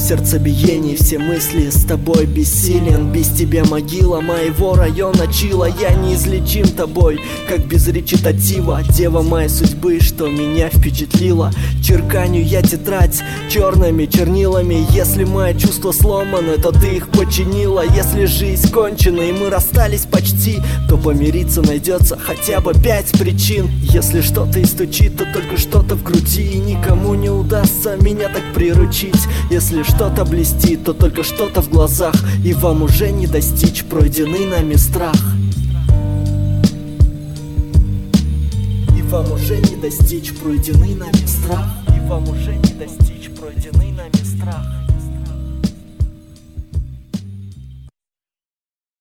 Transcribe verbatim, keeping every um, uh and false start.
сердцебиений, все мысли с тобой бессилен. Без тебя могила моего района чила. Я неизлечим тобой, как без речитатива. Дева моей судьбы, что меня впечатлила. Черканю я тетрадь черными чернилами. Если мои чувства сломаны, то ты их починила. Если жизнь кончена и мы расстались почти, то помириться найдется хотя бы пять причин. Если что-то и стучит, то только что-то в груди, и никому не удастся меня так приручить. Если что-то блестит, то только что-то в глазах, и вам уже не достичь пройденный нами страх. И вам уже не достичь пройденный нами страх. И вам уже не достичь пройденный нами страх.